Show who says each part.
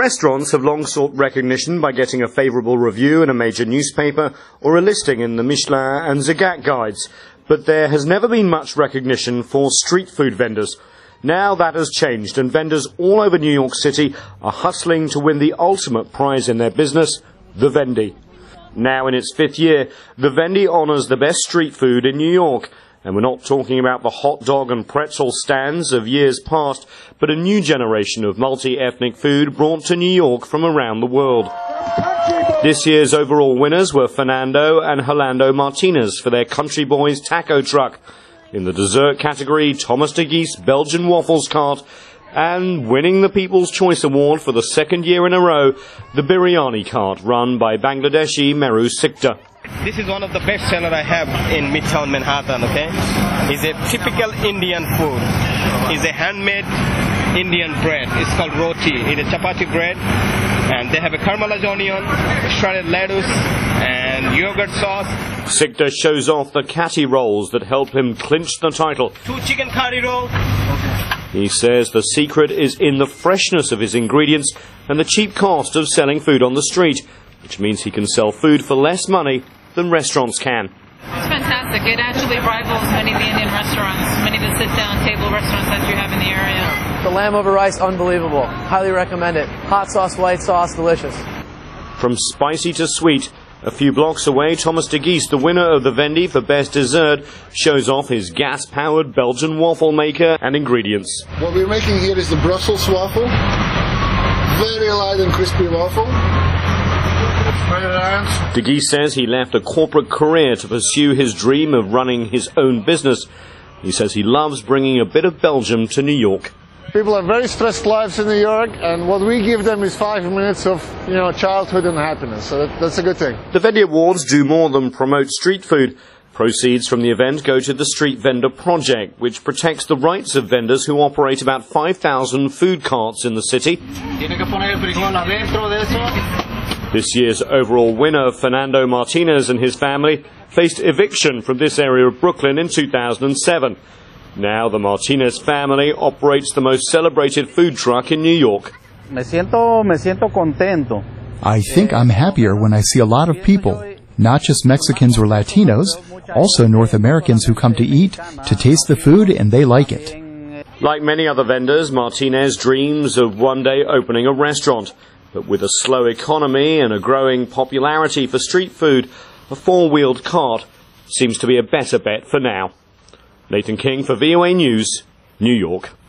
Speaker 1: restaurants have long sought recognition by getting a favourable review in a major newspaper or a listing in the Michelin and Zagat guides. But there has never been much recognition for street food vendors. Now that has changed, and vendors all over New York City are hustling to win the ultimate prize in their business, the Vendy. Now in its 5th year, the Vendy honours the best street food in New York. And we're not talking about the hot dog and pretzel stands of years past, but a new generation of multi-ethnic food brought to New York from around the world. This year's overall winners were Fernando and Rolando Martinez for their Country Boys taco truck. In the dessert category, Thomas de Guise Belgian waffles cart, and winning the People's Choice Award for the 2nd year in a row, the biryani cart run by Bangladeshi Meru Sikta.
Speaker 2: This is one of the best seller I have in Midtown Manhattan, okay? It's a typical Indian food. It's a handmade Indian bread. It's called roti. It's a chapati bread. And they have a caramelized onion, shredded lettuce, and yogurt sauce.
Speaker 1: Sikta shows off the kati rolls that help him clinch the title.
Speaker 2: 2 chicken curry rolls.
Speaker 1: He says the secret is in the freshness of his ingredients and the cheap cost of selling food on the street, which means he can sell food for less money than restaurants can.
Speaker 3: It's fantastic. It actually rivals many of the Indian restaurants, many of the sit-down table restaurants that you have in the area.
Speaker 4: The lamb over rice, unbelievable. Highly recommend it. Hot sauce, white sauce, delicious.
Speaker 1: From spicy to sweet, a few blocks away, Thomas de Guise, the winner of the Vendy for Best Dessert, shows off his gas-powered Belgian waffle maker and ingredients.
Speaker 5: What we're making here is the Brussels waffle. Very light and crispy waffle.
Speaker 1: De Guise says he left a corporate career to pursue his dream of running his own business. He says he loves bringing a bit of Belgium to New York.
Speaker 5: People have very stressed lives in New York, and what we give them is 5 minutes of, childhood and happiness. So that's a good thing.
Speaker 1: The Vendy Awards do more than promote street food. Proceeds from the event go to the Street Vendor Project, which protects the rights of vendors who operate about 5,000 food carts in the city. This year's overall winner, Fernando Martinez, and his family faced eviction from this area of Brooklyn in 2007. Now the Martinez family operates the most celebrated food truck in New York.
Speaker 6: Me siento contento.
Speaker 7: I think I'm happier when I see a lot of people, not just Mexicans or Latinos, also North Americans who come to eat, to taste the food, and they like it.
Speaker 1: Like many other vendors, Martinez dreams of one day opening a restaurant. But with a slow economy and a growing popularity for street food, a 4-wheeled cart seems to be a better bet for now. Nathan King for VOA News, New York.